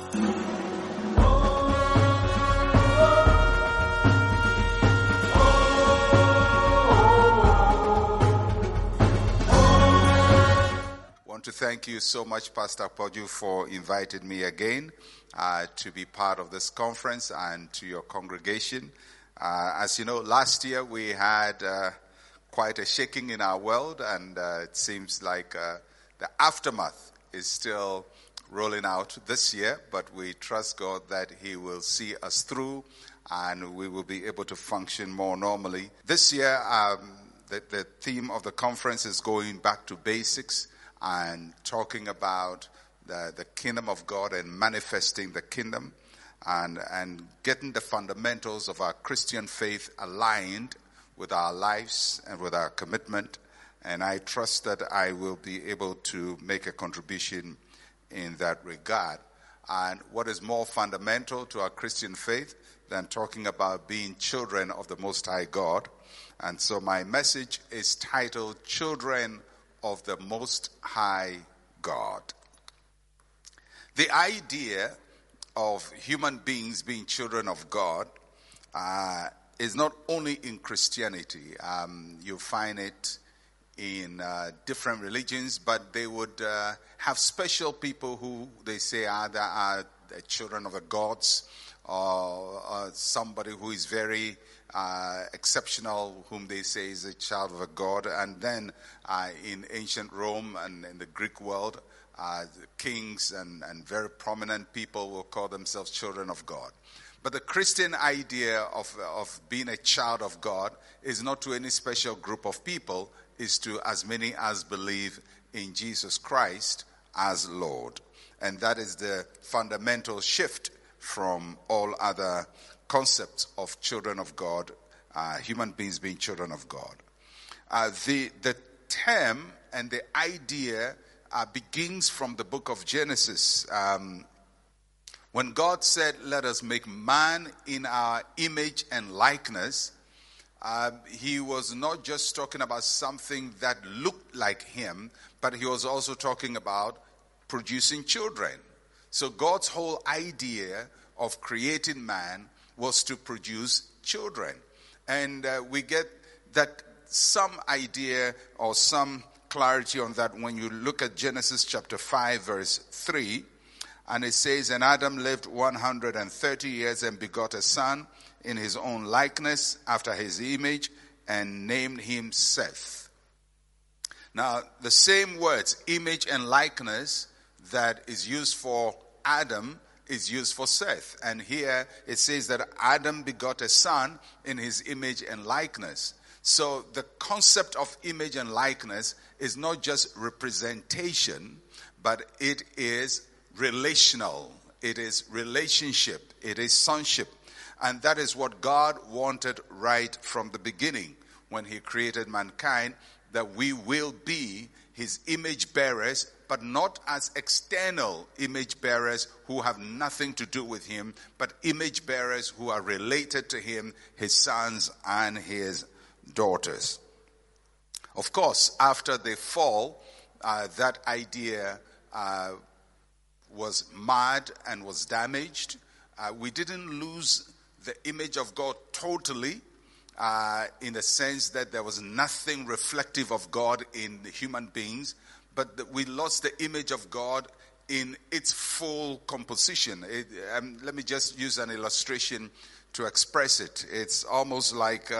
To thank you so much, Pastor Poju, for inviting me again to be part of this conference and to your congregation. As you know, last year we had quite a shaking in our world, and it seems like the aftermath is still rolling out this year, but we trust God that He will see us through and we will be able to function more normally. This year, the theme of the conference is going back to basics, and talking about the kingdom of God and manifesting the kingdom and getting the fundamentals of our Christian faith aligned with our lives and with our commitment. And I trust that I will be able to make a contribution in that regard. And what is more fundamental to our Christian faith than talking about being children of the Most High God? And so my message is titled Children of the Most High God. The idea of human beings being children of God is not only in Christianity. You find it in different religions, but they would have special people who they say either are the children of the gods or somebody who is very exceptional, whom they say is a child of a god. And then in ancient Rome and in the Greek world, kings and very prominent people will call themselves children of God. But the Christian idea of being a child of God is not to any special group of people, is to as many as believe in Jesus Christ as Lord. And that is the fundamental shift from all other concepts of children of God, human beings being children of God. The term and the idea begins from the book of Genesis. When God said, let us make man in our image and likeness, He was not just talking about something that looked like Him, but He was also talking about producing children. So God's whole idea of creating man was to produce children. And we get that some idea or some clarity on that when you look at Genesis chapter 5 verse 3. And it says, and Adam lived 130 years and begot a son in his own likeness after his image and named him Seth. Now the same words, image and likeness, that is used for Adam is used for Seth. And here it says that Adam begot a son in his image and likeness. So the concept of image and likeness is not just representation, but it is relational. It is relationship. It is sonship. And that is what God wanted right from the beginning when He created mankind, that we will be His image bearers, but not as external image bearers who have nothing to do with Him, but image bearers who are related to Him, His sons and His daughters. Of course, after the fall, that idea was marred and was damaged. We didn't lose the image of God totally, in the sense that there was nothing reflective of God in the human beings, but we lost the image of God in its full composition. Let me just use an illustration to express it. It's almost like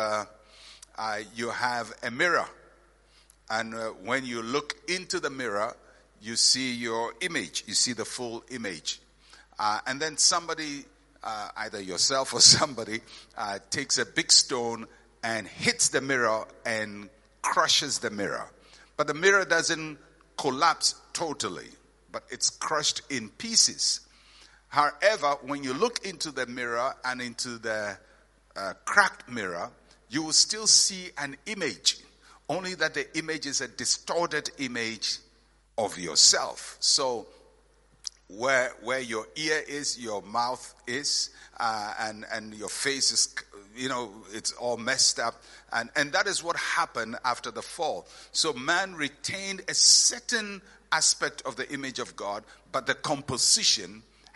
you have a mirror, and when you look into the mirror, you see your image, you see the full image. And then somebody, either yourself or somebody, takes a big stone and hits the mirror and crushes the mirror. But the mirror doesn't collapse totally, but it's crushed in pieces. However, when you look into the mirror and into the cracked mirror, you will still see an image, only that the image is a distorted image of yourself. So where your ear is, your mouth is, and your face is, it's all messed up. And that is what happened after the fall. So man retained a certain aspect of the image of God, but the composition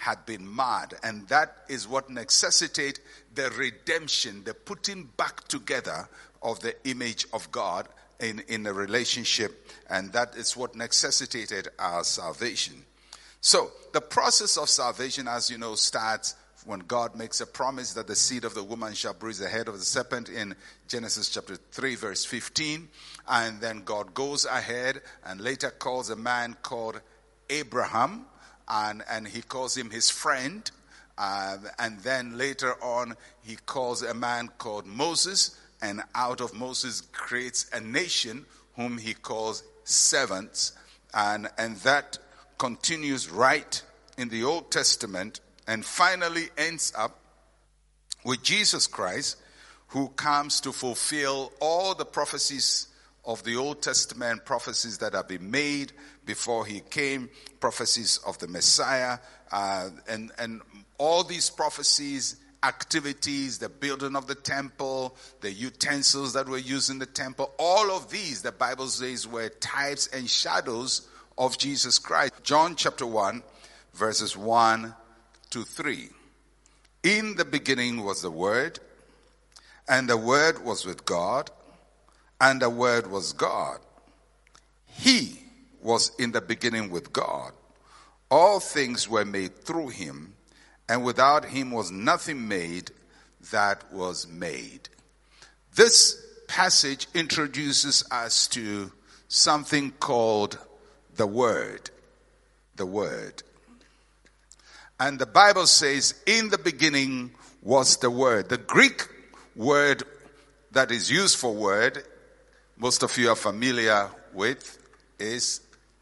had been marred. And that is what necessitated the redemption, the putting back together of the image of God in a relationship. And that is what necessitated our salvation. So the process of salvation, as you know, starts when God makes a promise that the seed of the woman shall bruise the head of the serpent in Genesis chapter 3 verse 15. And then God goes ahead and later calls a man called Abraham, and he calls him his friend. And then later on he calls a man called Moses, and out of Moses creates a nation whom he calls servants. And that continues right in the Old Testament, and finally ends up with Jesus Christ, who comes to fulfill all the prophecies of the Old Testament, prophecies that have been made before he came, prophecies of the Messiah, and all these prophecies, activities, the building of the temple, the utensils that were used in the temple, all of these, the Bible says, were types and shadows of Jesus Christ. John chapter 1, verses 1 to 3. In the beginning was the Word, and the Word was with God, and the Word was God. He was in the beginning with God. All things were made through him, and without him was nothing made that was made. This passage introduces us to something called the Word. The Word. And the Bible says, in the beginning was the Word. The Greek word that is used for word, most of you are familiar with, is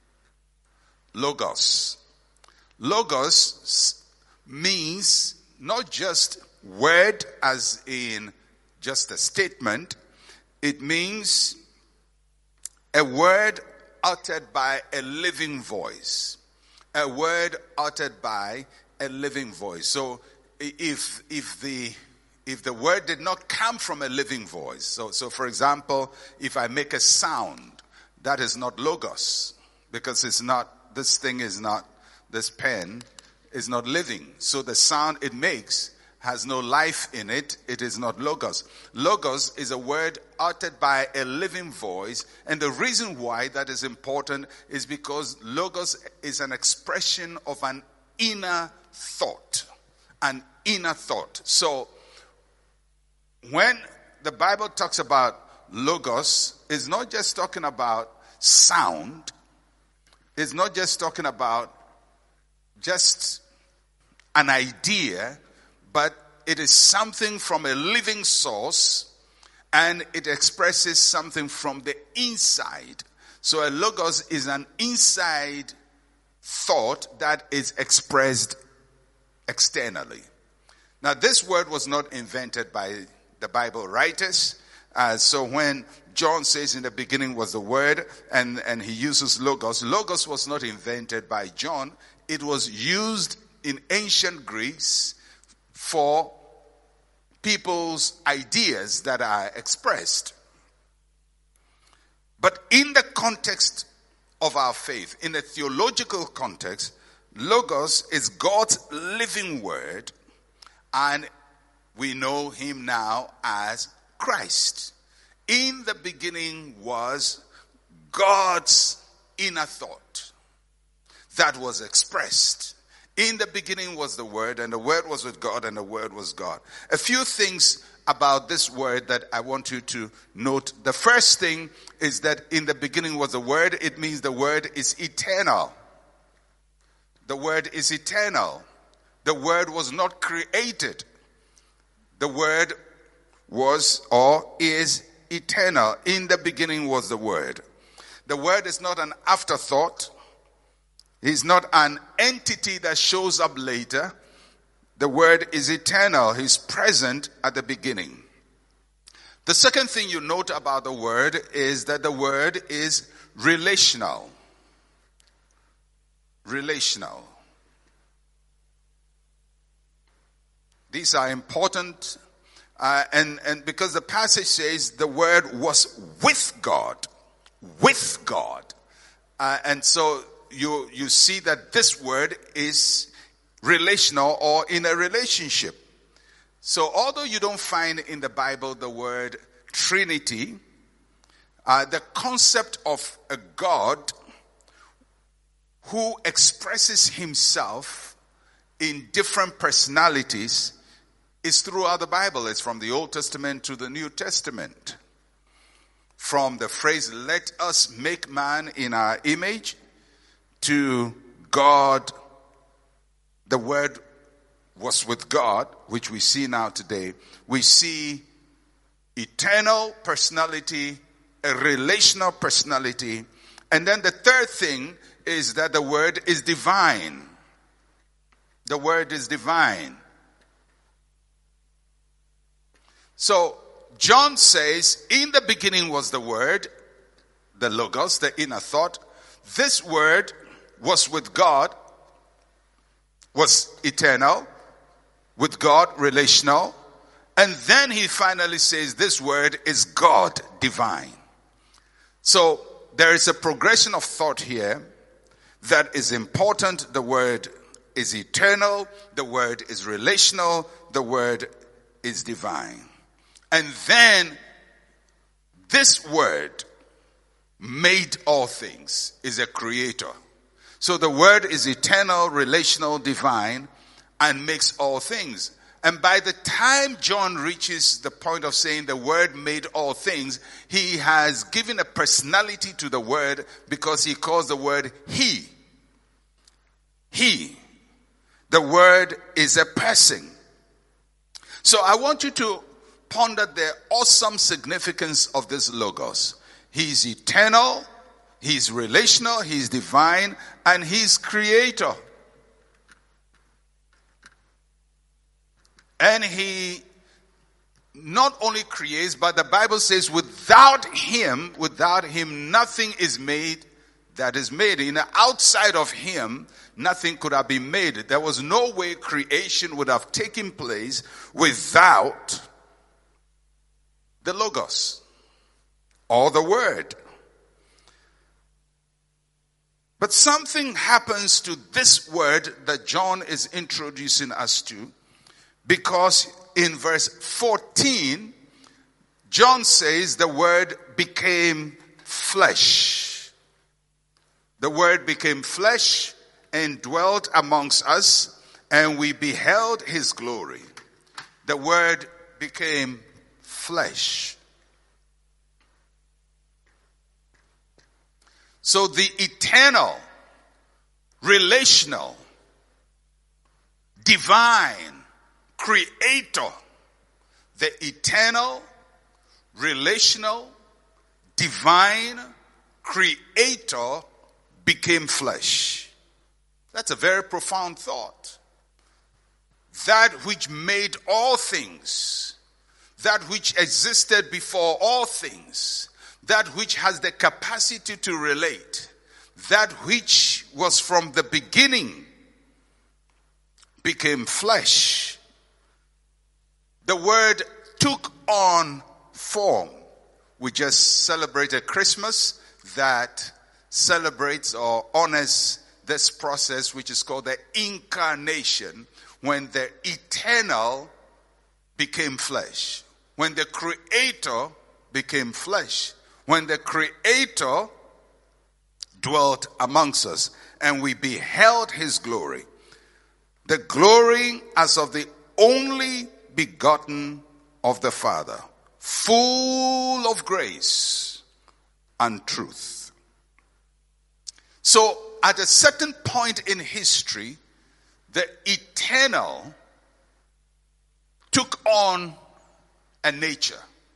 logos. Logos means not just word as in just a statement. It means a word uttered by a living voice. A word uttered by a living voice. So if the word did not come from a living voice, so for example, if I make a sound, that is not logos, because it's not, this pen is not living. So the sound it makes has no life in it. It is not logos. Logos is a word uttered by a living voice. And the reason why that is important is because logos is an expression of an inner thought. An inner thought. So when the Bible talks about logos, it's not just talking about sound. It's not just talking about just an idea, but it is something from a living source, and it expresses something from the inside. So a logos is an inside thought that is expressed externally. Now, this word was not invented by the Bible writers. So when John says in the beginning was the Word, and he uses logos, logos was not invented by John. It was used in ancient Greece for people's ideas that are expressed. But in the context of our faith, in a theological context, logos is God's living word, and we know him now as Christ. In the beginning was God's inner thought that was expressed. In the beginning was the Word, and the Word was with God, and the Word was God. A few things about this word that I want you to note. The first thing is that in the beginning was the Word. It means the Word is eternal. The Word is eternal. The Word was not created. The Word was or is eternal. In the beginning was the Word. The Word is not an afterthought. He's not an entity that shows up later. The Word is eternal. He's present at the beginning. The second thing you note about the Word is that the Word is relational. Relational. These are important, and because the passage says the Word was with God. With God. And so you see that this word is relational or in a relationship. So although you don't find in the Bible the word Trinity, the concept of a God who expresses himself in different personalities is throughout the Bible. It's from the Old Testament to the New Testament. From the phrase, let us make man in our image, to God, the word was with God, which we see now today. We see eternal personality, a relational personality. And then the third thing is that the word is divine. The word is divine. So John says, in the beginning was the word, the logos, the inner thought. This word was with God, was eternal, with God, relational. And then he finally says this word is God, divine. So there is a progression of thought here that is important. The word is eternal, the word is relational, the word is divine. And then this word made all things, is a creator. So the word is eternal, relational, divine, and makes all things. And by the time John reaches the point of saying the word made all things, he has given a personality to the word because he calls the word he. He. The word is a person. So I want you to ponder the awesome significance of this logos. He's eternal, he's relational, he's divine, and he's creator. And he not only creates, but the Bible says without him, nothing is made that is made. Outside of him, nothing could have been made. There was no way creation would have taken place without the logos or the word. But something happens to this word that John is introducing us to, because in verse 14, John says the word became flesh. The word became flesh and dwelt amongst us, and we beheld his glory. The word became flesh. So the eternal, relational, divine creator, the eternal, relational, divine creator became flesh. That's a very profound thought. That which made all things, that which existed before all things, that which has the capacity to relate, that which was from the beginning, became flesh. The word took on form. We just celebrated Christmas that celebrates or honors this process, which is called the incarnation, when the eternal became flesh, when the creator became flesh, when the creator dwelt amongst us, and we beheld his glory, the glory as of the only begotten of the Father, full of grace and truth. So at a certain point in history, the eternal took on a nature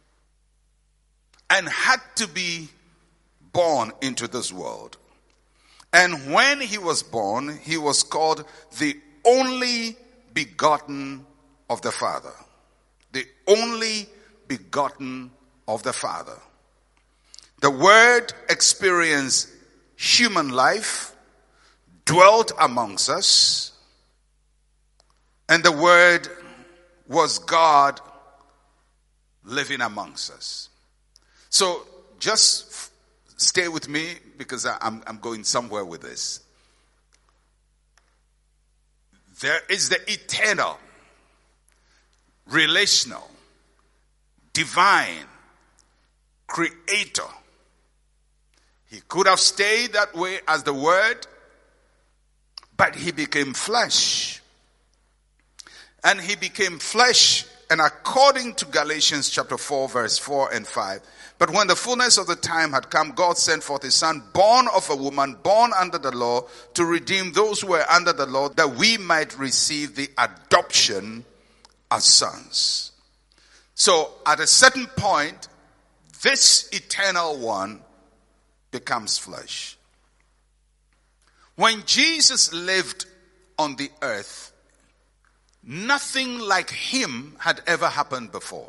and had to be born into this world. And when he was born, he was called the only begotten of the Father. The only begotten of the Father. The Word experienced human life, dwelt amongst us, and the Word was God living amongst us. So just stay with me, because I'm going somewhere with this. There is the eternal, relational, divine creator. He could have stayed that way as the Word, but he became flesh. And he became flesh, and according to Galatians chapter 4, verse 4 and 5, but when the fullness of the time had come, God sent forth his Son, born of a woman, born under the law, to redeem those who were under the law, that we might receive the adoption as sons. So at a certain point, this eternal one becomes flesh. When Jesus lived on the earth, nothing like him had ever happened before.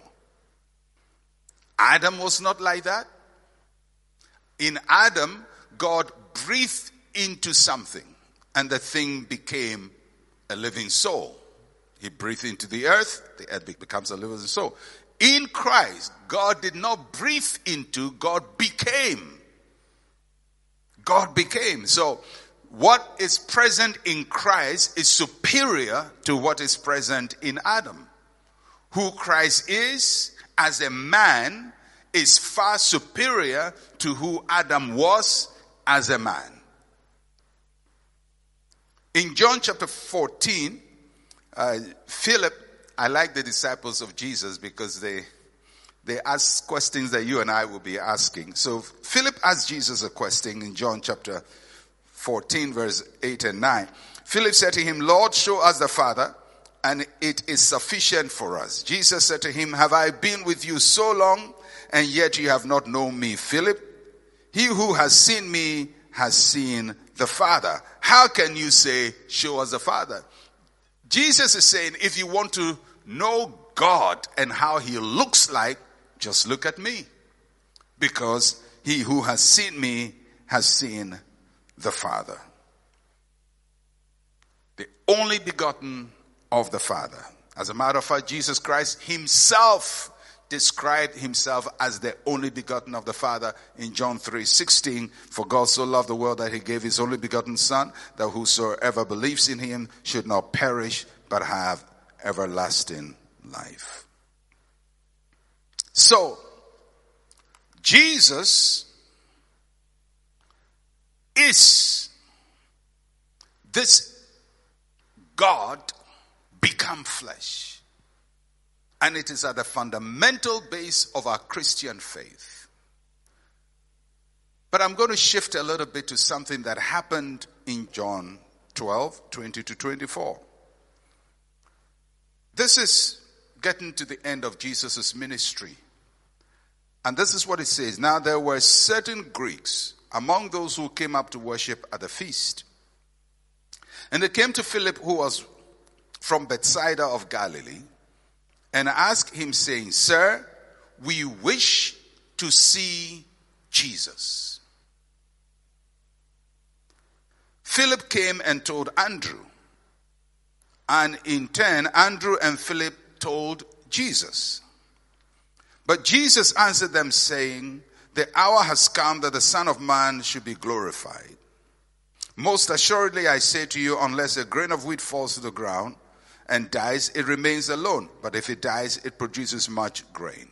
Adam was not like that. In Adam, God breathed into something, and the thing became a living soul. He breathed into the earth becomes a living soul. In Christ, God did not breathe into, God became. God became. So, what is present in Christ is superior to what is present in Adam. Who Christ is as a man is far superior to who Adam was as a man. In John chapter 14, Philip, I like the disciples of Jesus because they ask questions that you and I will be asking. So Philip asked Jesus a question in John chapter 14, verse 8 and 9. Philip said to him, Lord, show us the Father, and it is sufficient for us. Jesus said to him, have I been with you so long, and yet you have not known me, Philip? He who has seen me has seen the Father. How can you say, show us the Father? Jesus is saying, if you want to know God and how he looks like, just look at me. Because he who has seen me has seen the Father. The only begotten of the Father. As a matter of fact, Jesus Christ himself described himself as the only begotten of the Father in John 3:16. For God so loved the world that he gave his only begotten Son, that whosoever believes in him should not perish but have everlasting life. So, Jesus is this God become flesh. And it is at the fundamental base of our Christian faith. But I'm going to shift a little bit to something that happened in John 12, 20 to 24. This is getting to the end of Jesus' ministry. And this is what it says. Now there were certain Greeks among those who came up to worship at the feast. And they came to Philip, who was from Bethsaida of Galilee, and asked him, saying, Sir, we wish to see Jesus. Philip came and told Andrew. And in turn, Andrew and Philip told Jesus. But Jesus answered them, saying, the hour has come that the Son of Man should be glorified. Most assuredly, I say to you, unless a grain of wheat falls to the ground and dies, it remains alone. But if it dies, it produces much grain.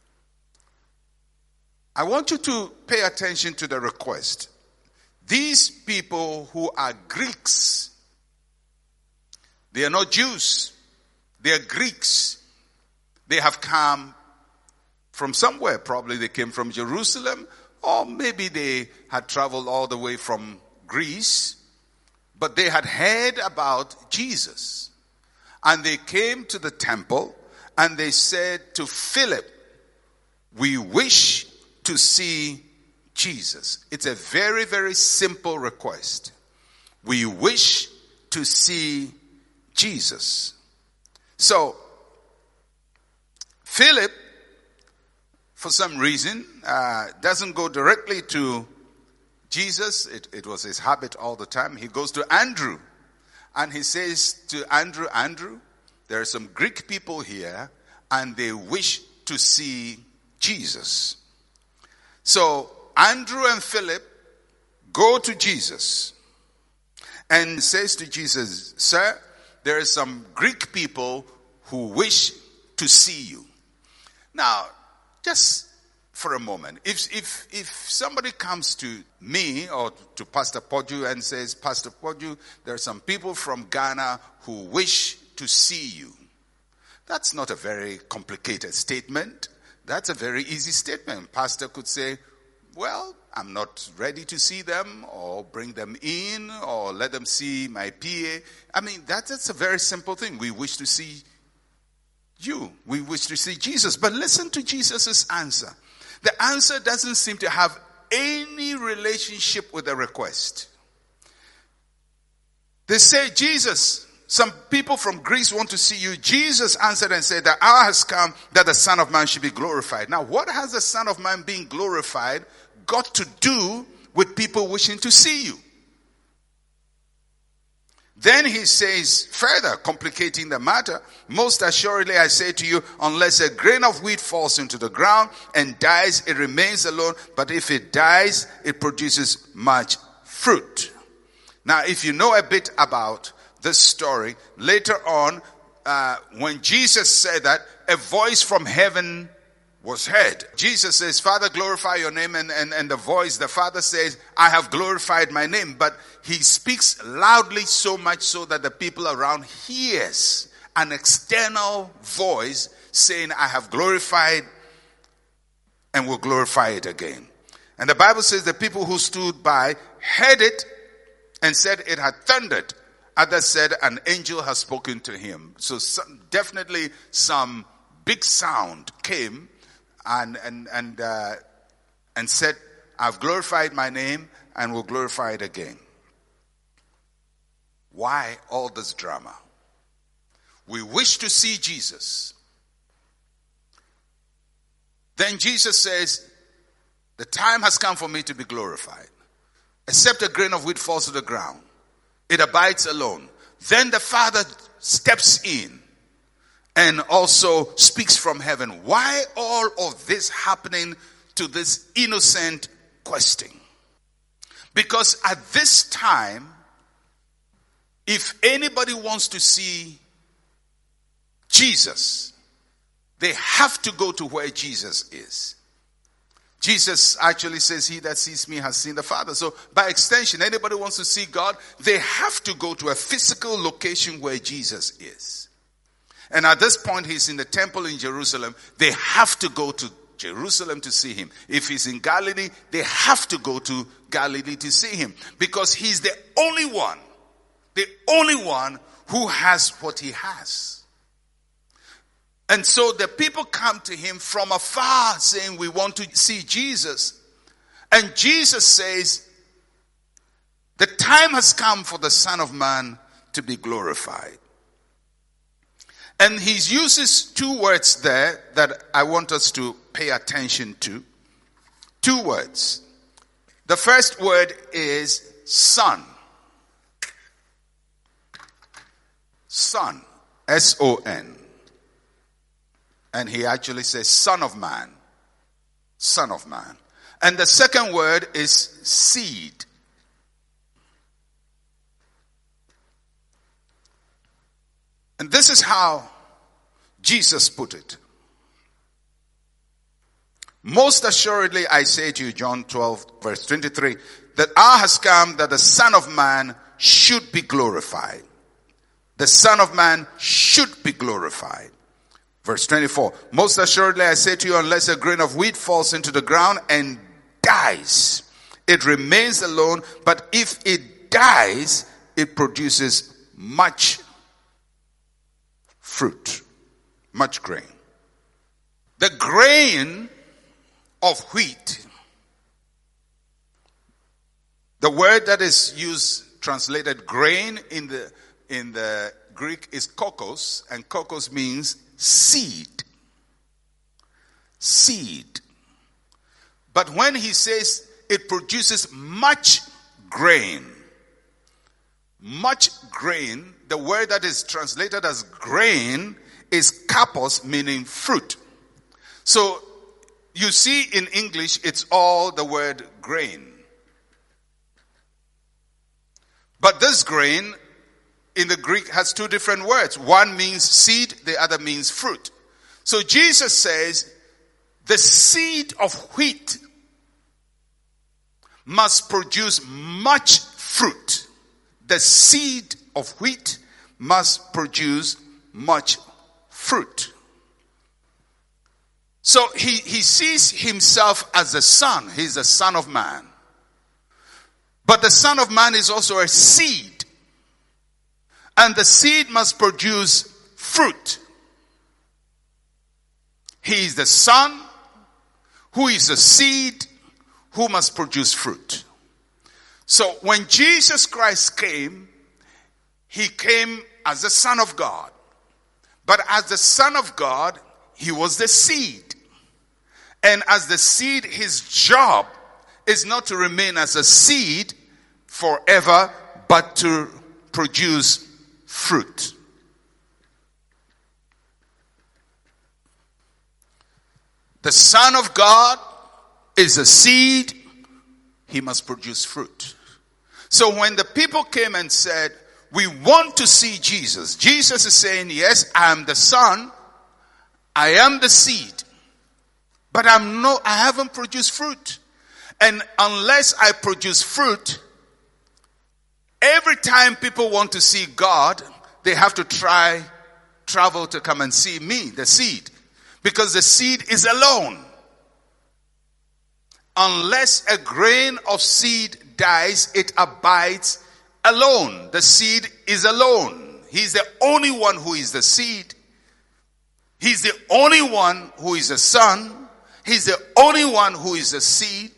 I want you to pay attention to the request. These people who are Greeks, they are not Jews. They are Greeks. They have come from somewhere. Probably they came from Jerusalem, or maybe they had traveled all the way from Greece. But they had heard about Jesus. And they came to the temple and they said to Philip, we wish to see Jesus. It's a very, very simple request. We wish to see Jesus. So, Philip, for some reason, doesn't go directly to Jesus. It was his habit all the time. He goes to Andrew. And he says to Andrew, Andrew, there are some Greek people here and they wish to see Jesus. So Andrew and Philip go to Jesus and says to Jesus, Sir, there are some Greek people who wish to see you. Now, just for a moment, if somebody comes to me or to Pastor Poju and says, Pastor Poju, there are some people from Ghana who wish to see you. That's not a very complicated statement. That's a very easy statement. Pastor could say, well, I'm not ready to see them, or bring them in, or let them see my PA. I mean, that's a very simple thing. We wish to see you. We wish to see Jesus. But listen to Jesus' answer. The answer doesn't seem to have any relationship with the request. They say, Jesus, some people from Greece want to see you. Jesus answered and said, the hour has come that the Son of Man should be glorified. Now, what has the Son of Man being glorified got to do with people wishing to see you? Then he says, further complicating the matter, most assuredly I say to you, unless a grain of wheat falls into the ground and dies, it remains alone. But if it dies, it produces much fruit. Now, if you know a bit about this story, later on, when Jesus said that, a voice from heaven was heard. Jesus says, Father, glorify your name. And the voice, the Father says, I have glorified my name. But he speaks loudly, so much so that the people around hears an external voice saying, I have glorified and will glorify it again. And the Bible says the people who stood by heard it and said it had thundered. Others said an angel has spoken to him. So definitely some big sound came and said, I've glorified my name and will glorify it again. Why all this drama? We wish to see Jesus. Then Jesus says, the time has come for me to be glorified. Except a grain of wheat falls to the ground, it abides alone. Then the Father steps in and also speaks from heaven. Why all of this happening to this innocent question? Because at this time, if anybody wants to see Jesus, they have to go to where Jesus is. Jesus actually says, he that sees me has seen the Father. So by extension, anybody wants to see God, they have to go to a physical location where Jesus is. And at this point, he's in the temple in Jerusalem. They have to go to Jerusalem to see him. If he's in Galilee, they have to go to Galilee to see him. Because he's the only one who has what he has. And so the people come to him from afar saying, we want to see Jesus. And Jesus says, the time has come for the Son of Man to be glorified. And he uses two words there that I want us to pay attention to. Two words. The first word is son. Son. S-O-N. And he actually says, Son of Man. Son of Man. And the second word is seed. And this is how Jesus put it. Most assuredly, I say to you, John 12, verse 23, that hour has come that the Son of Man should be glorified. The Son of Man should be glorified. Verse 24, most assuredly I say to you, unless a grain of wheat falls into the ground and dies, it remains alone. But if it dies, it produces much fruit, much grain. The grain of wheat, the word that is used, translated grain in the Greek is kokos, and kokos means seed. Seed. But when he says it produces much grain, the word that is translated as grain is kapos, meaning fruit. So you see in English, it's all the word grain. But this grain in the Greek has two different words. One means seed, the other means fruit. So Jesus says, the seed of wheat must produce much fruit. The seed of wheat must produce much fruit. So he sees himself as the son. He's the Son of Man. But the Son of Man is also a seed. And the seed must produce fruit. He is the Son who is a seed who must produce fruit. So when Jesus Christ came, he came as the Son of God. But as the Son of God, he was the seed. And as the seed, his job is not to remain as a seed forever, but to produce fruit. The Son of God is a seed. He must produce fruit. So when the people came and said, we want to see Jesus, Jesus is saying, yes, I am the Son. I am the seed. But I haven't produced fruit. And unless I produce fruit, every time people want to see God, they have to travel to come and see me, the seed. Because the seed is alone. Unless a grain of seed dies, it abides alone. The seed is alone. He's the only one who is the seed. He's the only one who is the Son. He's the only one who is the seed.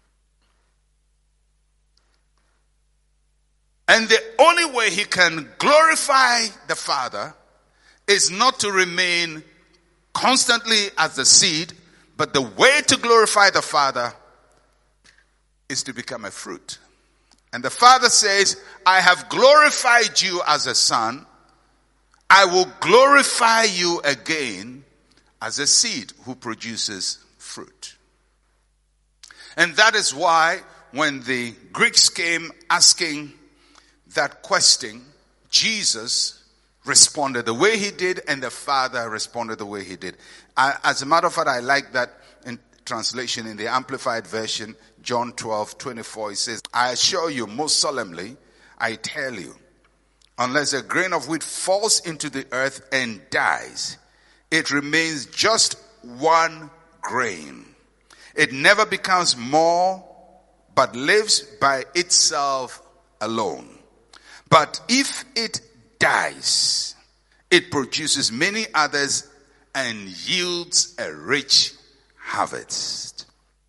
And the only way he can glorify the Father is not to remain constantly as the seed, but the way to glorify the Father is to become a fruit. And the Father says, I have glorified you as a son. I will glorify you again as a seed who produces fruit. And that is why when the Greeks came asking that question, Jesus responded the way he did, and the Father responded the way he did. As a matter of fact, I like that in translation in the Amplified Version, John 12:24. It says, I assure you, most solemnly, I tell you, unless a grain of wheat falls into the earth and dies, it remains just one grain. It never becomes more, but lives by itself alone. But if it dies, it produces many others and yields a rich harvest.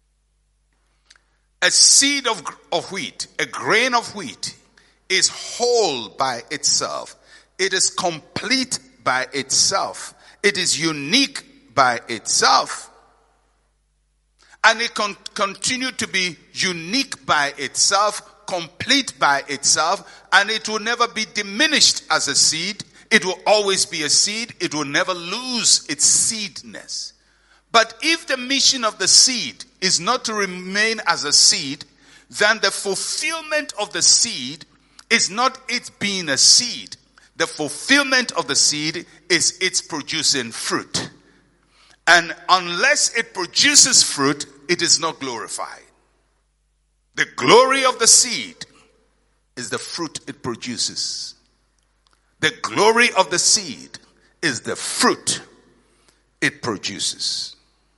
A seed of wheat, a grain of wheat, is whole by itself. It is complete by itself. It is unique by itself. And it can continue to be unique by itself, complete by itself, and it will never be diminished as a seed. It will always be a seed. It will never lose its seedness. But if the mission of the seed is not to remain as a seed, then the fulfillment of the seed is not it being a seed. The fulfillment of the seed is its producing fruit. And unless it produces fruit, it is not glorified. The glory of the seed is the fruit it produces. The glory of the seed is the fruit it produces.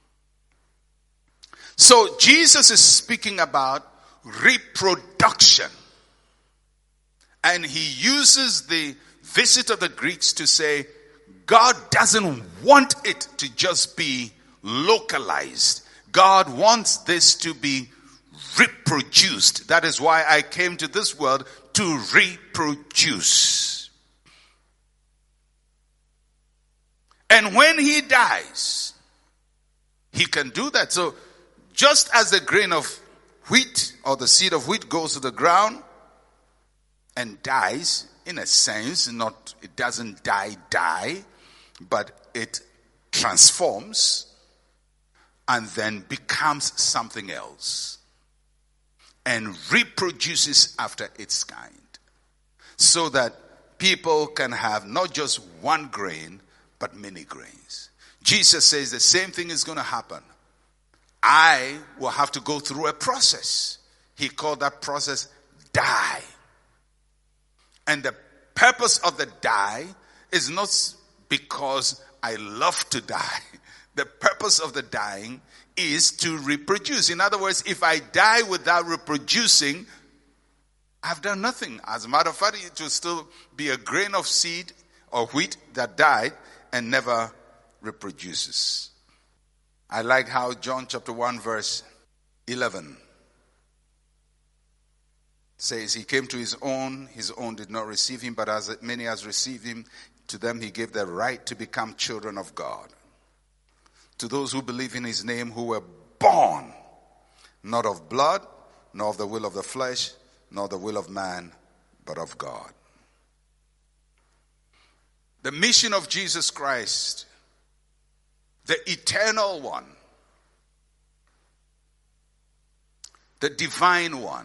So Jesus is speaking about reproduction. And he uses the visit of the Greeks to say, God doesn't want it to just be localized. God wants this to be reproduced. That is why I came to this world, to reproduce. And when he dies, he can do that. So just as the grain of wheat or the seed of wheat goes to the ground and dies, in a sense, it doesn't die, but it transforms and then becomes something else and reproduces after its kind, so that people can have not just one grain, but many grains. Jesus says the same thing is going to happen. I will have to go through a process. He called that process die. And the purpose of the die is not because I love to die. The purpose of the dying is to reproduce. In other words, if I die without reproducing, I've done nothing. As a matter of fact, it will still be a grain of seed or wheat that died and never reproduces. I like how John chapter 1 verse 11 says, he came to his own did not receive him, but as many as received him, to them he gave the right to become children of God. To those who believe in his name, who were born, not of blood, nor of the will of the flesh, nor the will of man, but of God. The mission of Jesus Christ, the eternal one, the divine one,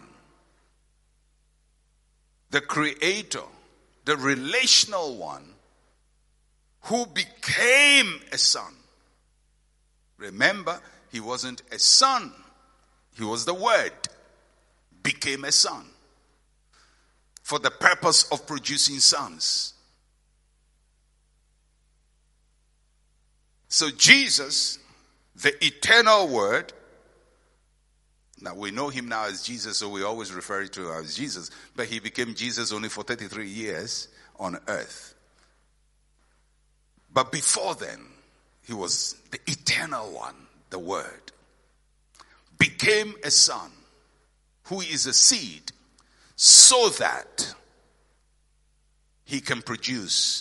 the creator, the relational one, who became a son. Remember, he wasn't a son. He was the Word. Became a son. For the purpose of producing sons. So Jesus, the eternal Word, now we know him now as Jesus, so we always refer to him as Jesus, but he became Jesus only for 33 years on earth. But before then, he was the eternal one, the Word, became a son who is a seed so that he can produce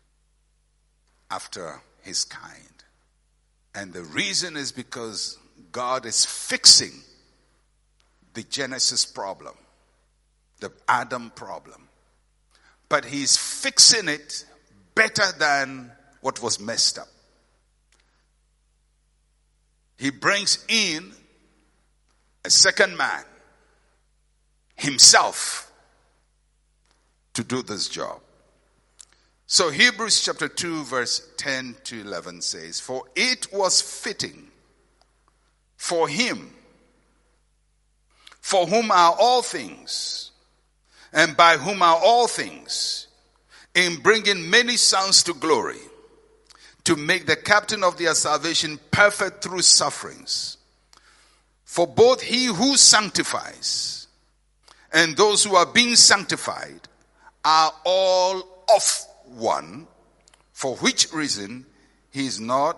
after his kind. And the reason is because God is fixing the Genesis problem, the Adam problem. But he's fixing it better than what was messed up. He brings in a second man, himself, to do this job. So Hebrews chapter 2 verse 10 to 11 says, for it was fitting for him, for whom are all things, and by whom are all things, in bringing many sons to glory, to make the captain of their salvation perfect through sufferings. For both he who sanctifies and those who are being sanctified are all of one, for which reason he is not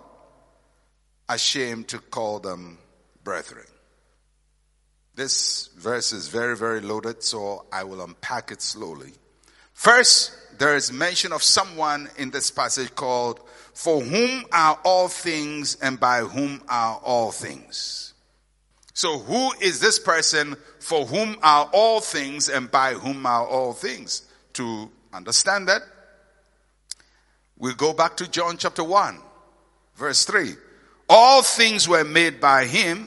ashamed to call them brethren. This verse is very, very loaded, so I will unpack it slowly. First, there is mention of someone in this passage called, for whom are all things and by whom are all things. So who is this person for whom are all things and by whom are all things? To understand that, we'll go back to John chapter 1, verse 3. All things were made by him,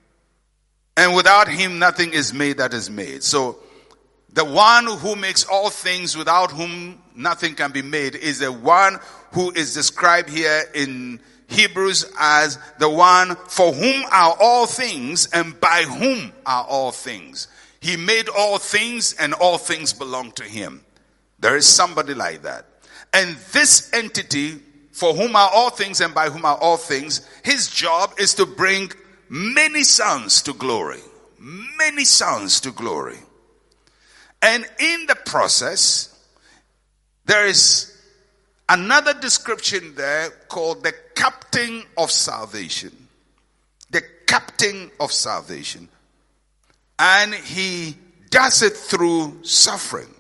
and without him nothing is made that is made. So the one who makes all things, without whom nothing can be made, is the one who is described here in Hebrews as the one for whom are all things and by whom are all things. He made all things and all things belong to him. There is somebody like that. And this entity, for whom are all things and by whom are all things, his job is to bring many sons to glory. Many sons to glory. And in the process, there is another description there called the captain of salvation. The captain of salvation. And he does it through suffering.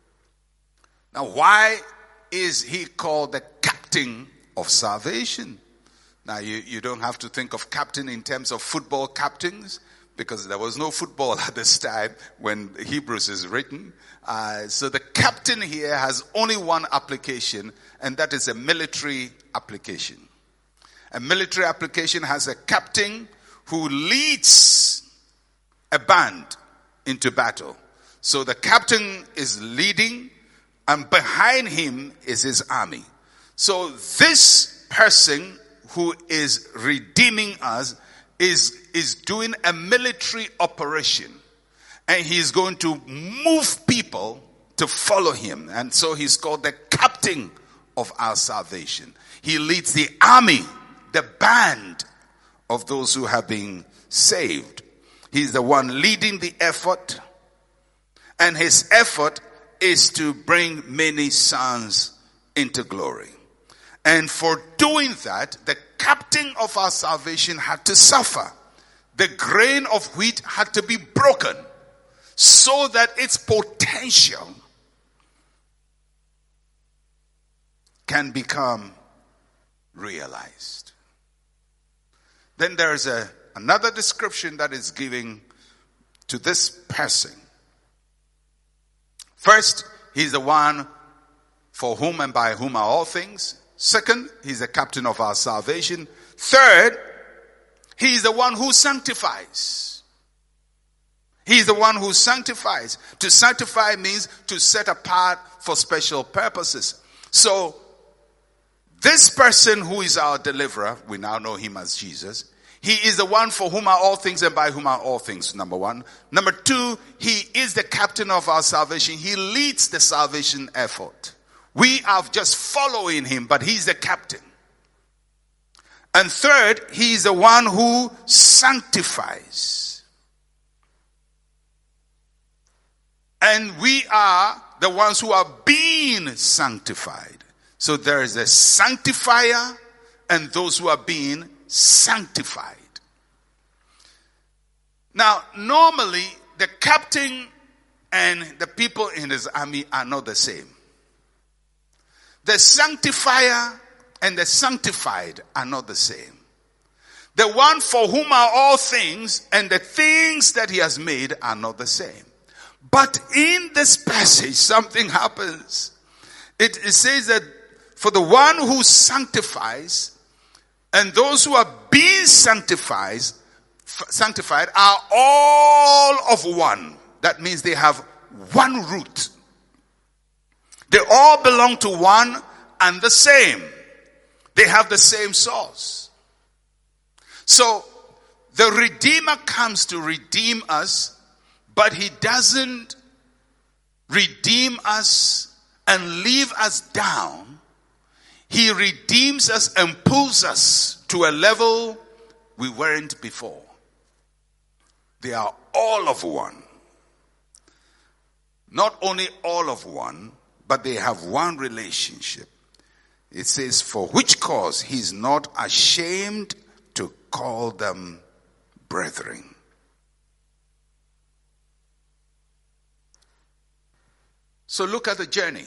Now, why is he called the captain of salvation? Now, you don't have to think of captain in terms of football captains, because there was no football at this time when Hebrews is written. So the captain here has only one application, and that is a military application. A military application has a captain who leads a band into battle. So the captain is leading and behind him is his army. So this person who is redeeming us is doing a military operation, and he's going to move people to follow him. And so he's called the captain of our salvation. He leads the army, the band of those who have been saved. He's the one leading the effort, and his effort is to bring many sons into glory. And for doing that, the captain of our salvation had to suffer. The grain of wheat had to be broken so that its potential can become realized. Then there is another description that is given to this person. First, he's the one for whom and by whom are all things. Second, he's the captain of our salvation. Third, he's the one who sanctifies. He's the one who sanctifies. To sanctify means to set apart for special purposes. So, this person who is our deliverer, we now know him as Jesus. He is the one for whom are all things and by whom are all things, number one. Number two, he is the captain of our salvation. He leads the salvation effort. We are just following him, but he's the captain. And third, he is the one who sanctifies. And we are the ones who are being sanctified. So there is a sanctifier and those who are being sanctified. Now, normally, the captain and the people in his army are not the same. The sanctifier and the sanctified are not the same. The one for whom are all things and the things that he has made are not the same. But in this passage, something happens. It says that for the one who sanctifies and those who are being sanctified are all of one. That means they have one root. They all belong to one and the same. They have the same source. So the Redeemer comes to redeem us, but he doesn't redeem us and leave us down. He redeems us and pulls us to a level we weren't before. They are all of one. Not only all of one, but they have one relationship. It says, for which cause he is not ashamed to call them brethren. So look at the journey.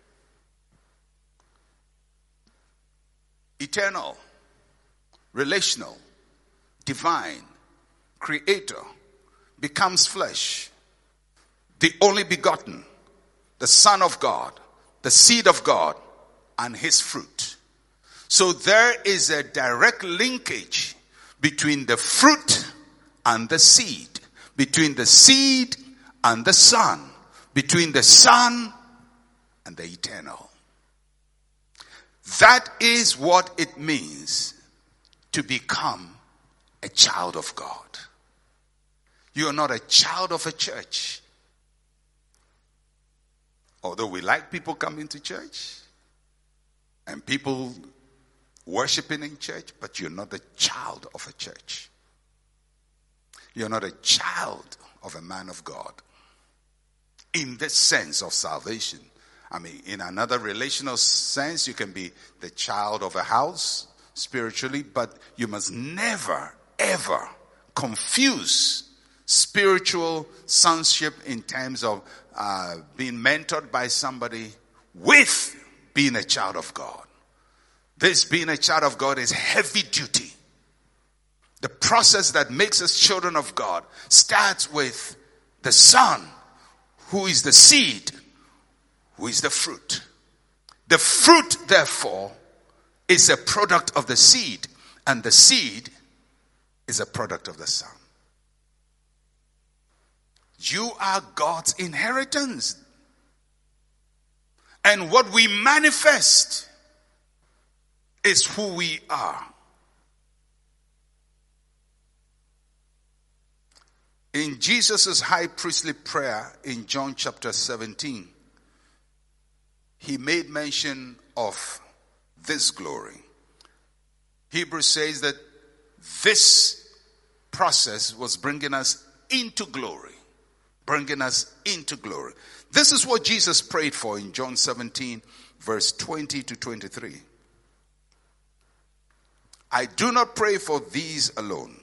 Eternal, relational, divine, creator, becomes flesh, the only begotten, the Son of God, the seed of God, and his fruit. So there is a direct linkage between the fruit and the seed, between the seed and the Son, between the Son and the eternal. That is what it means to become a child of God. You are not a child of a church. Although we like people coming to church and people worshiping in church, but you're not a child of a church. You're not a child of a man of God. In the sense of salvation. I mean, in another relational sense, you can be the child of a house spiritually, but you must never, ever confuse spiritual sonship in terms of being mentored by somebody with being a child of God. This being a child of God is heavy duty. The process that makes us children of God starts with the Son, who is the seed, who is the fruit. The fruit, therefore, is a product of the seed, and the seed is a product of the Son. You are God's inheritance. And what we manifest is who we are. In Jesus' high priestly prayer in John chapter 17, he made mention of this glory. Hebrews says that this process was bringing us into glory. Bringing us into glory. This is what Jesus prayed for in John 17, verse 20 to 23. I do not pray for these alone,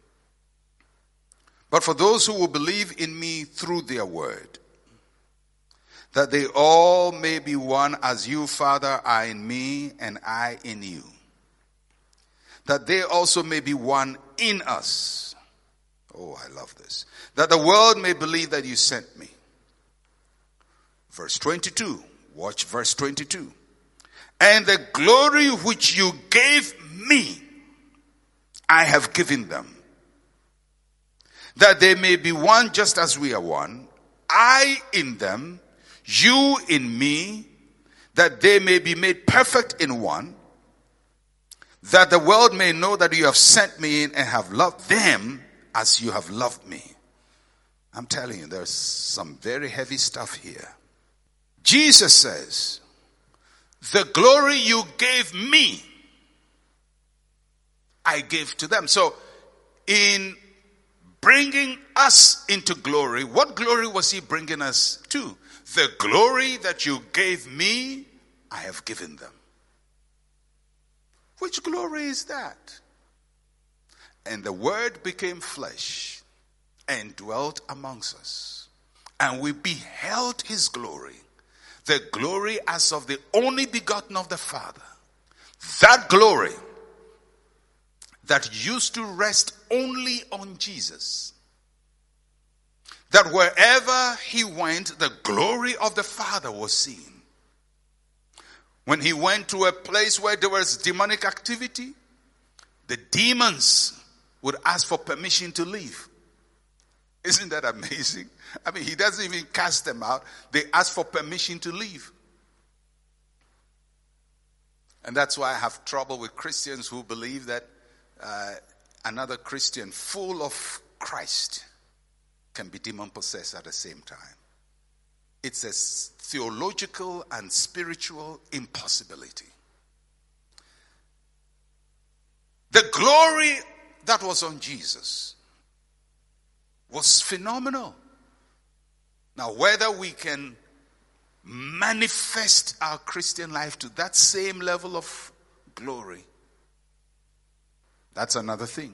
but for those who will believe in me through their word, that they all may be one as you, Father, are in me and I in you, that they also may be one in us. Oh, I love this. That the world may believe that you sent me. Verse 22. Watch verse 22. And the glory which you gave me, I have given them, that they may be one just as we are one, I in them, you in me, that they may be made perfect in one, that the world may know that you have sent me in and have loved them as you have loved me. I'm telling you, there's some very heavy stuff here. Jesus says, the glory you gave me, I gave to them. So, in bringing us into glory, what glory was he bringing us to? The glory that you gave me, I have given them. Which glory is that? And the word became flesh and dwelt amongst us. And we beheld his glory. The glory as of the only begotten of the Father. That glory that used to rest only on Jesus. That wherever he went, the glory of the Father was seen. When he went to a place where there was demonic activity, the demons would ask for permission to leave. Isn't that amazing? I mean, he doesn't even cast them out. They ask for permission to leave. And that's why I have trouble with Christians who believe that another Christian full of Christ can be demon-possessed at the same time. It's a theological and spiritual impossibility. The glory that was on Jesus was phenomenal. Now, whether we can manifest our Christian life to that same level of glory, that's another thing.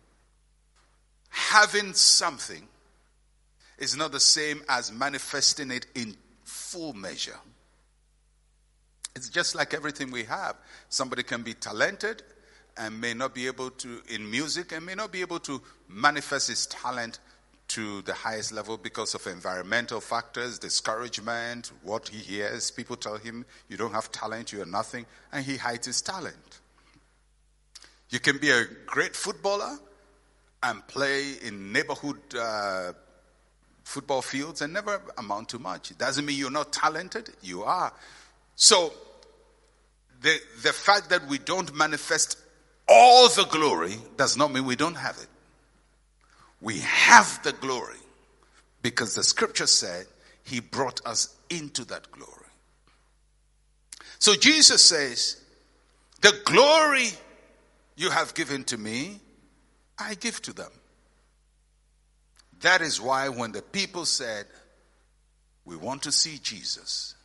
Having something is not the same as manifesting it in full measure. It's just like everything we have. Somebody can be talented and may not be able to, in music, and may not be able to manifest his talent to the highest level because of environmental factors, discouragement, what he hears. People tell him, you don't have talent, you are nothing, and he hides his talent. You can be a great footballer and play in neighborhood football fields and never amount to much. It doesn't mean you're not talented. You are. So, the fact that we don't manifest all the glory does not mean we don't have it. We have the glory because the scripture said he brought us into that glory. So Jesus says, the glory you have given to me, I give to them. That is why when the people said, we want to see Jesus,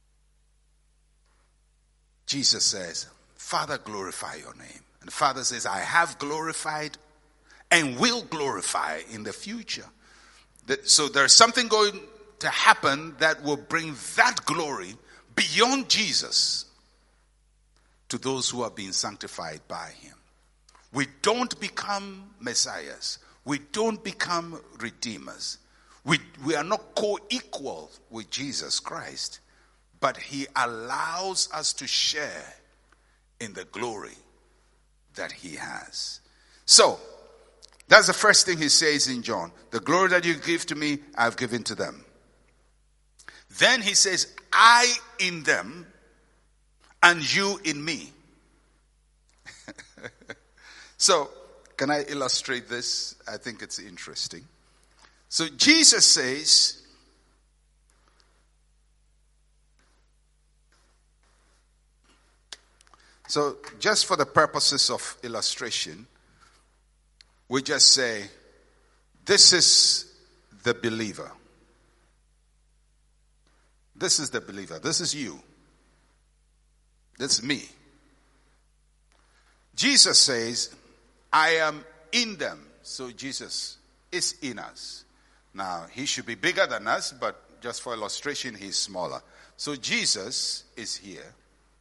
Jesus says, Father, glorify your name. And the Father says, I have glorified and will glorify in the future. So there's something going to happen that will bring that glory beyond Jesus to those who are being sanctified by him. We don't become messiahs. We don't become redeemers. We are not co-equal with Jesus Christ, but he allows us to share in the glory that he has. So, that's the first thing he says in John. The glory that you give to me, I've given to them. Then he says, I in them and you in me. So, can I illustrate this? I think it's interesting. So Jesus says, so just for the purposes of illustration, we just say, this is the believer. This is the believer. This is you. This is me. Jesus says, I am in them. So Jesus is in us. Now, he should be bigger than us, but just for illustration, he's smaller. So Jesus is here.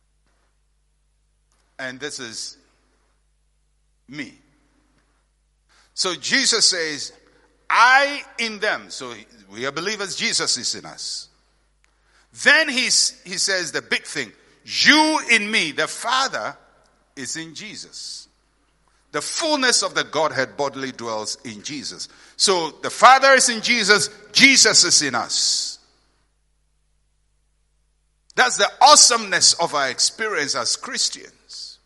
And this is me. So Jesus says, I in them. So we are believers, Jesus is in us. Then he says the big thing, you in me. The Father is in Jesus. The fullness of the Godhead bodily dwells in Jesus. So the Father is in Jesus, Jesus is in us. That's the awesomeness of our experience as Christians.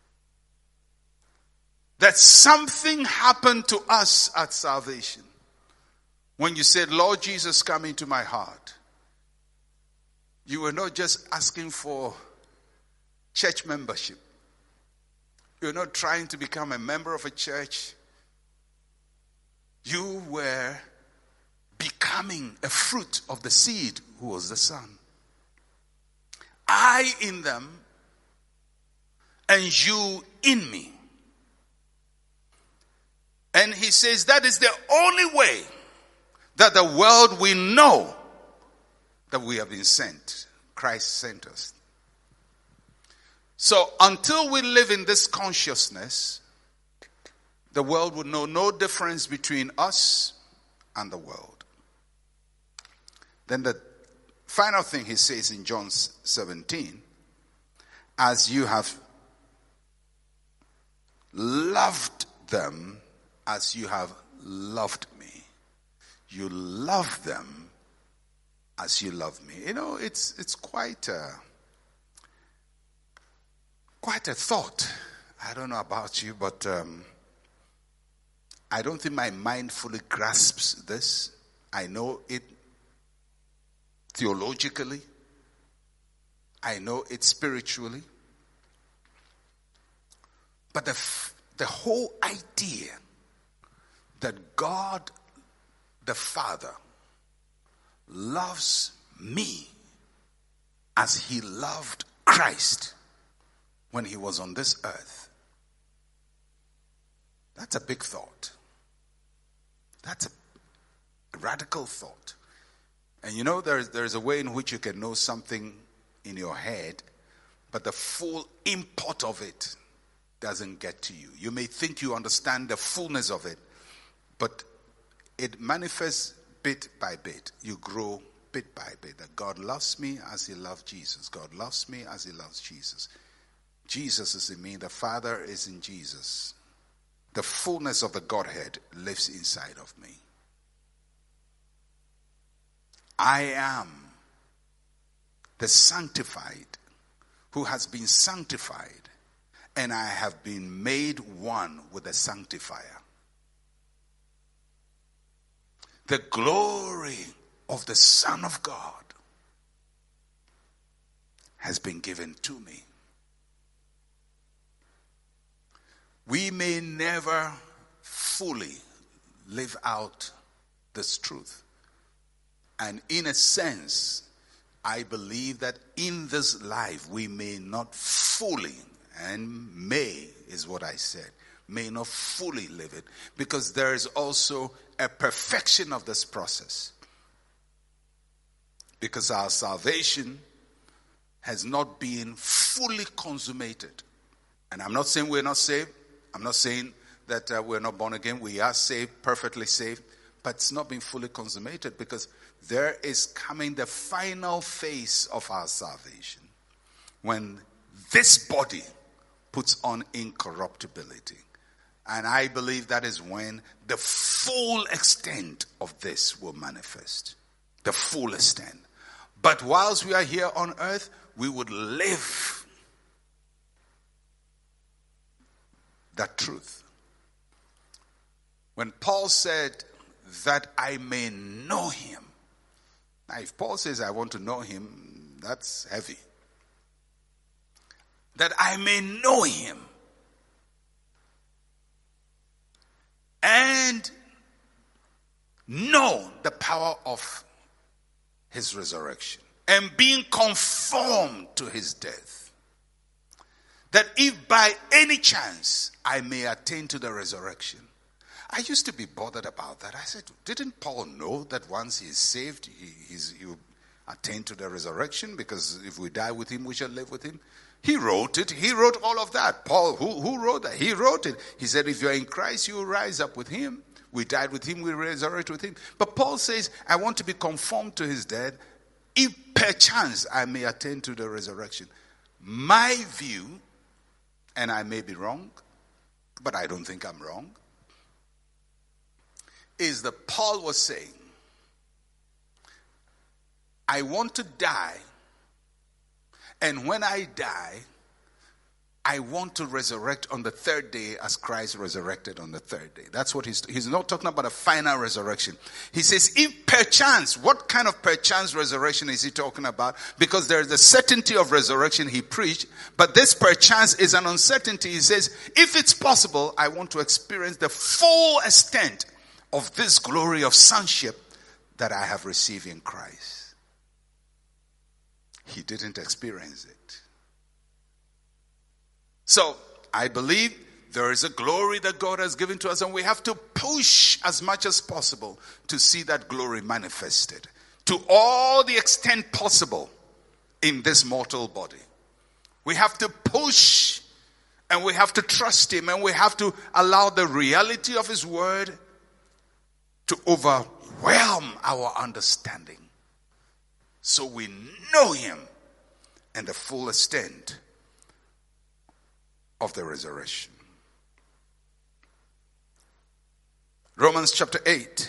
That something happened to us at salvation. When you said, Lord Jesus, come into my heart. You were not just asking for church membership. You're not trying to become a member of a church. You were becoming a fruit of the seed who was the Son. I in them and you in me. And he says that is the only way that the world will know that we have been sent. Christ sent us. So until we live in this consciousness, the world would know no difference between us and the world. Then the final thing he says in John 17, as you have loved them as you have loved me. You love them as you love me. You know, it's quite a thought. I don't know about you, but I don't think my mind fully grasps this. I know it theologically. I know it spiritually. But the whole idea that God the Father loves me as he loved Christ when he was on this earth. That's a big thought. That's a radical thought. And you know, there's a way in which you can know something in your head, but the full import of it doesn't get to you. You may think you understand the fullness of it, but it manifests bit by bit. You grow bit by bit. That God loves me as he loved Jesus. God loves me as he loves Jesus. Jesus is in me. The Father is in Jesus. The fullness of the Godhead lives inside of me. I am the sanctified who has been sanctified, and I have been made one with the sanctifier. The glory of the Son of God has been given to me. We may never fully live out this truth. And in a sense, I believe that in this life we may not fully, and may is what I said, may not fully live it, because there is also a perfection of this process. Because our salvation has not been fully consummated. And I'm not saying we're not saved. I'm not saying that we're not born again. We are saved, perfectly saved. But it's not been fully consummated, because there is coming the final phase of our salvation, when this body puts on incorruptibility. And I believe that is when the full extent of this will manifest. The full extent. But whilst we are here on earth, we would live that truth. When Paul said that I may know him. Now, if Paul says I want to know him, that's heavy. That I may know him and know the power of his resurrection and being conformed to his death. That if by any chance I may attain to the resurrection. I used to be bothered about that. I said, didn't Paul know that once he is saved, he will attain to the resurrection? Because if we die with him, we shall live with him. He wrote it. He wrote all of that. Paul, who wrote that? He wrote it. He said, if you're in Christ, you will rise up with him. We died with him, we resurrect with him. But Paul says, I want to be conformed to his death, if perchance I may attain to the resurrection. My view, and I may be wrong, but I don't think I'm wrong, is that Paul was saying, I want to die, and when I die, I want to resurrect on the third day as Christ resurrected on the third day. That's what he's not talking about a final resurrection. He says, if perchance, what kind of perchance resurrection is he talking about? Because there's the certainty of resurrection he preached, but this perchance is an uncertainty. He says, if it's possible, I want to experience the full extent of this glory of sonship that I have received in Christ. He didn't experience it. So, I believe there is a glory that God has given to us, and we have to push as much as possible to see that glory manifested to all the extent possible in this mortal body. We have to push, and we have to trust him, and we have to allow the reality of his word to overwhelm our understanding, so we know him and the full extent of the resurrection. Romans chapter 8,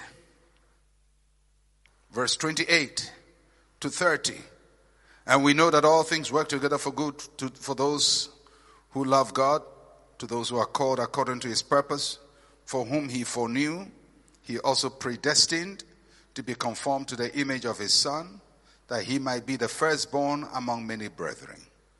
verse 28 to 30. And we know that all things work together for good for those who love God, to those who are called according to his purpose, for whom he foreknew, he also predestined to be conformed to the image of his Son, that he might be the firstborn among many brethren.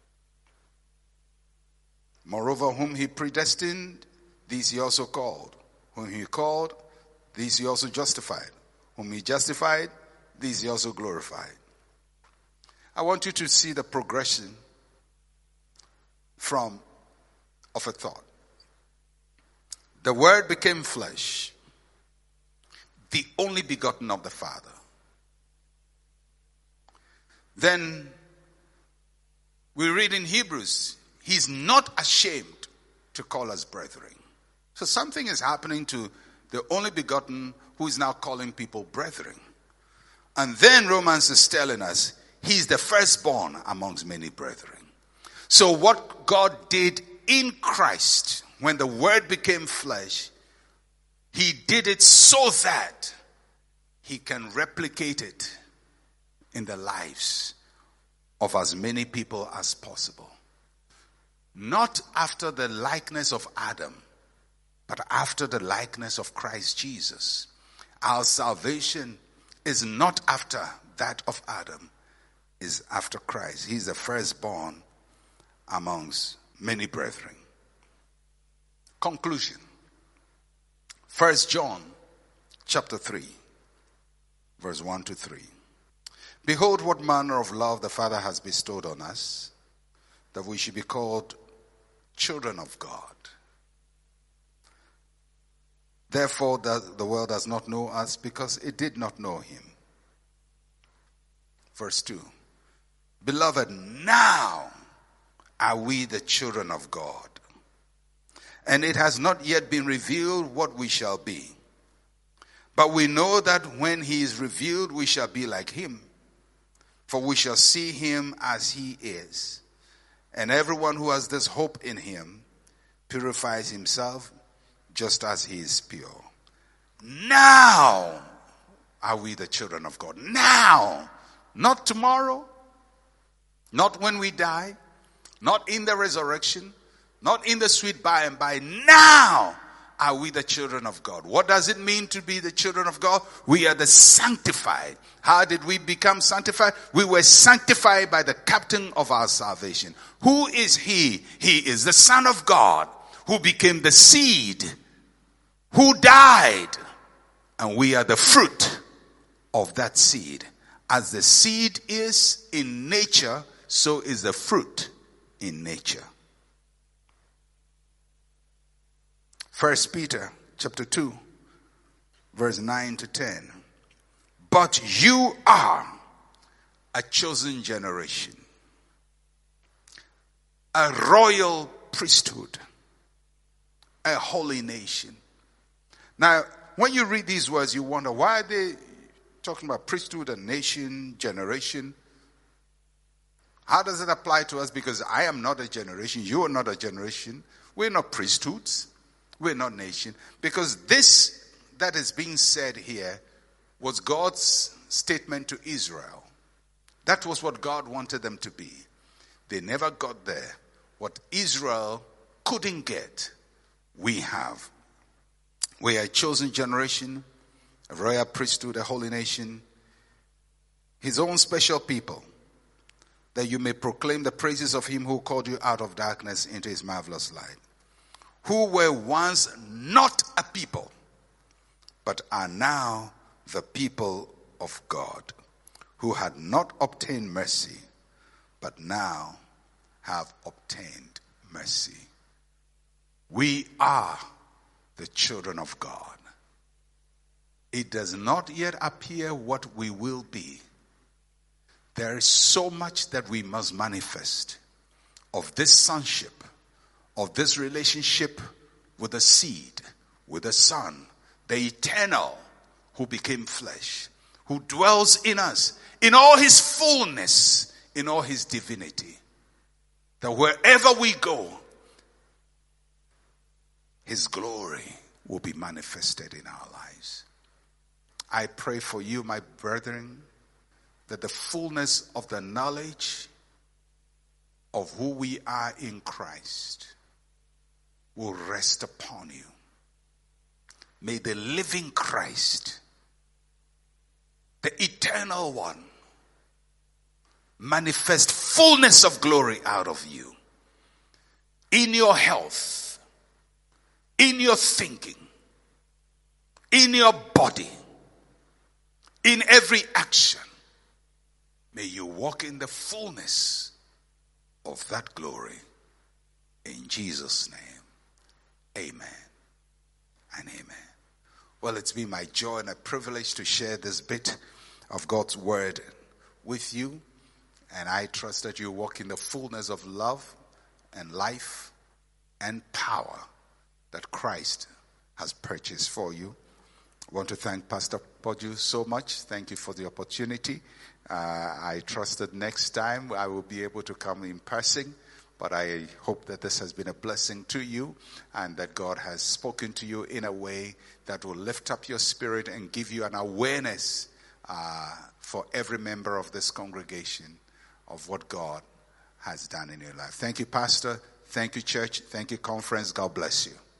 Moreover, whom he predestined, these he also called. Whom he called, these he also justified. Whom he justified, these he also glorified. I want you to see the progression of a thought. The Word became flesh, the only begotten of the Father. Then we read in Hebrews, he's not ashamed to call us brethren. So something is happening to the only begotten who is now calling people brethren. And then Romans is telling us he's the firstborn amongst many brethren. So what God did in Christ when the Word became flesh, he did it so that he can replicate it in the lives of as many people as possible. Not after the likeness of Adam, but after the likeness of Christ Jesus. Our salvation is not after that of Adam, is after Christ. He's the firstborn amongst many brethren. Conclusion. 1 John chapter 3, verse 1 to 3. Behold, what manner of love the Father has bestowed on us, that we should be called children of God. Therefore, the world does not know us because it did not know him. Verse 2. Beloved, now are we the children of God, and it has not yet been revealed what we shall be. But we know that when he is revealed, we shall be like him, for we shall see him as he is. And everyone who has this hope in him purifies himself just as he is pure. Now are we the children of God. Now Not tomorrow, not when we die, not in the resurrection, not in the sweet by and by. Now are we the children of God. What does it mean to be the children of God? We are the sanctified. How did we become sanctified? We were sanctified by the captain of our salvation. Who is he? He is the Son of God, who became the seed, who died, and we are the fruit of that seed. As the seed is in nature, so is the fruit in nature. 1 Peter chapter 2, verse 9 to 10. But you are a chosen generation, a royal priesthood, a holy nation. Now, when you read these words, you wonder, why are they talking about priesthood and nation, generation? How does it apply to us? Because I am not a generation. You are not a generation. We're not priesthoods. We're not nation. Because this that is being said here was God's statement to Israel. That was what God wanted them to be. They never got there. What Israel couldn't get, we have. We are a chosen generation, a royal priesthood, a holy nation, his own special people, that you may proclaim the praises of him who called you out of darkness into his marvelous light, who were once not a people, but are now the people of God, who had not obtained mercy, but now have obtained mercy. We are the children of God. It does not yet appear what we will be. There is so much that we must manifest of this sonship, of this relationship with the seed, with the Son, the eternal, who became flesh, who dwells in us in all his fullness, in all his divinity. That wherever we go, his glory will be manifested in our lives. I pray for you, my brethren, that the fullness of the knowledge of who we are in Christ will rest upon you. May the living Christ, the eternal one, manifest fullness of glory out of you. In your health, in your thinking, in your body, in every action. May you walk in the fullness of that glory. In Jesus' name, amen and amen. Well, it's been my joy and a privilege to share this bit of God's word with you. And I trust that you walk in the fullness of love and life and power that Christ has purchased for you. I want to thank Pastor Poju so much. Thank you for the opportunity. I trust that next time I will be able to come in person. But I hope that this has been a blessing to you and that God has spoken to you in a way that will lift up your spirit and give you an awareness for every member of this congregation of what God has done in your life. Thank you, Pastor. Thank you, church. Thank you, conference. God bless you.